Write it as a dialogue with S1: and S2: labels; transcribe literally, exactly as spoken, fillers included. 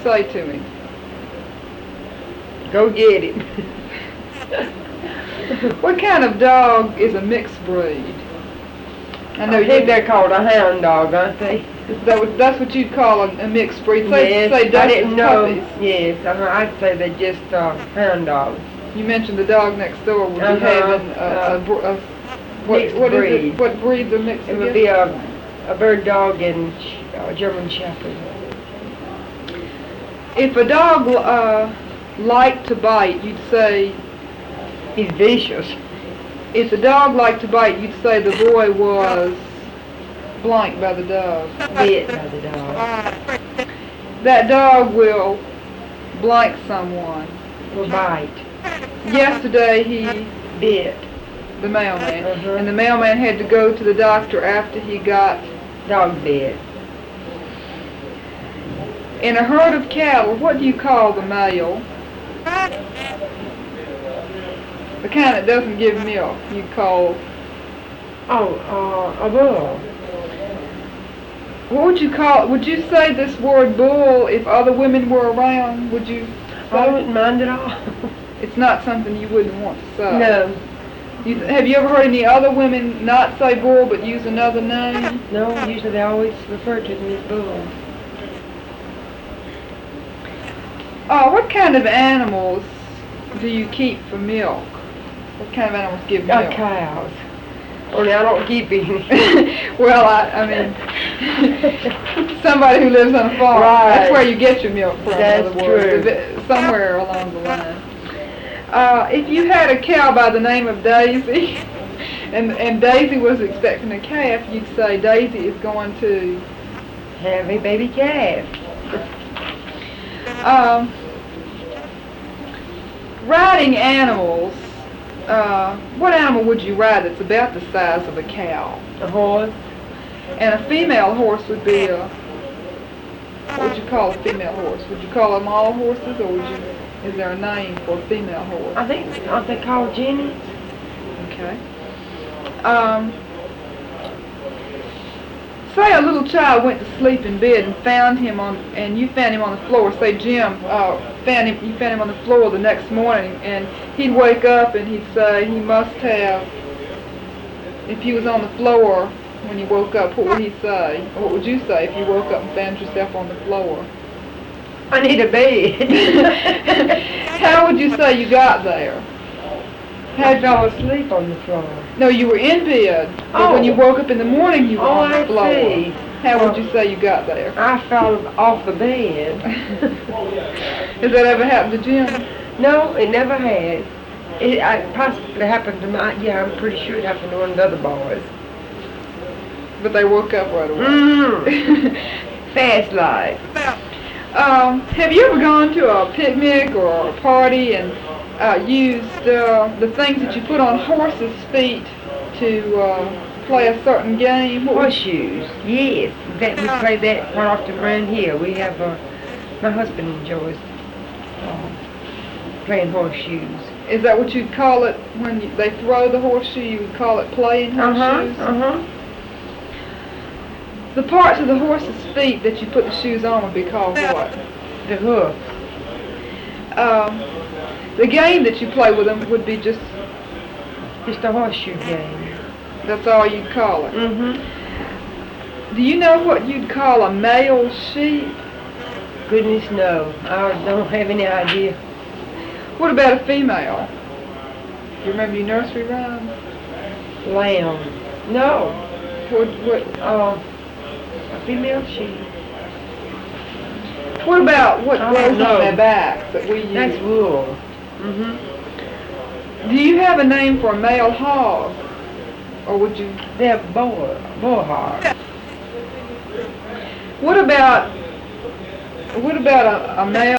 S1: say to him?
S2: Go get him.
S1: What kind of dog is a mixed breed?
S2: I know you, they're called a hound dog, aren't they?
S1: That would, that's what you'd call a, a mixed breed. Say,
S2: Yes,
S1: say
S2: I didn't know.
S1: puppies.
S2: Yes, uh-huh, I'd say they're just uh, hound dogs.
S1: You mentioned the dog next door would
S2: Uh-huh,
S1: be having a,
S2: uh,
S1: a, br- a what,
S2: mixed
S1: what is
S2: breed.
S1: it? What breeds are mixed?
S2: It would
S1: again?
S2: be a, a bird dog and a German Shepherd.
S1: If a dog uh, liked to bite, you'd say.
S2: He's vicious.
S1: If the dog liked to bite, you'd say the boy was blank by the dog.
S2: Bit by the dog.
S1: That dog will blank someone.
S2: Will bite.
S1: Yesterday he
S2: Bit.
S1: the mailman,
S2: Uh-huh.
S1: and the mailman had to go to the doctor after he got.
S2: Dog bit.
S1: In a herd of cattle, what do you call the male? The kind that doesn't give milk, you call.
S2: Oh, uh, a bull.
S1: What would you call? Would you say this word bull if other women were around? Would you say?
S2: I wouldn't mind at all.
S1: It's not something you wouldn't want to say.
S2: No.
S1: You, have you ever heard any other women not say bull but use another name?
S2: No, usually they always refer to them as bull.
S1: Oh, what kind of animals do you keep for milk? What kind of animals give milk?
S2: Got cows. Only I don't keep any.
S1: Well, I, I mean, somebody who lives on a farm.
S2: Right.
S1: That's where you get your milk from.
S2: That's
S1: in other words,
S2: true.
S1: If it- somewhere along the line. Uh, if you had a cow by the name of Daisy, and and Daisy was expecting a calf, you'd say Daisy is going to
S2: Have a baby calf.
S1: um, riding animals. Uh, what animal would you ride that's about the size of a cow?
S2: A horse.
S1: And a female horse would be a, what would you call a female horse? Would you call them all horses, or would you, is there a name for a female horse?
S2: I think, aren't they called Jennies?
S1: Okay. Um, say a little child went to sleep in bed and found him on, and you found him on the floor. Say Jim uh, found him, you found him on the floor the next morning, and he'd wake up and he'd say he must have, if he was on the floor when you woke up, what would he say? Or what would you say if you woke up and found yourself on the floor?
S2: I need a bed.
S1: How would you say you got there?
S2: I fell asleep on the floor.
S1: No, you were in bed, but
S2: Oh.
S1: when you woke up in the morning, you were
S2: Oh,
S1: on the
S2: I
S1: floor.
S2: see.
S1: How would you say you got there?
S2: I fell off the bed.
S1: Has that ever happened to Jim?
S2: No, it never has. It I, possibly happened to my, yeah, I'm pretty sure it happened to one of the other boys.
S1: But they woke up right away.
S2: Mm. Fast life.
S1: Um, have you ever gone to a picnic or a party and uh, used uh, the things that you put on horses' feet to uh, play a certain game? What would-
S2: Horseshoes, yes. That we play that quite often around here. We have, uh, my husband enjoys uh, playing horseshoes.
S1: Is that what you'd call it when you, they throw the horseshoe? You would call it playing horseshoes?
S2: Uh-huh, uh-huh.
S1: The parts of the horse's feet that you put the shoes on would be called what?
S2: The hoof.
S1: Um, the game that you play with them would be just,
S2: Just a horseshoe game.
S1: that's all you'd call it.
S2: Mm-hmm.
S1: Do you know what you'd call a male sheep?
S2: Goodness, no. I don't have any idea.
S1: What about a female? Do you remember your nursery rhyme?
S2: Lamb. No.
S1: What, what,
S2: Uh, a female sheep.
S1: what about what
S2: I
S1: grows
S2: don't
S1: on
S2: know.
S1: their backs that we use?
S2: That's wool. Mm-hmm.
S1: Do you have a name for a male hog? Or would you?
S2: They're bull, bull hogs.
S1: What about, what about a, a male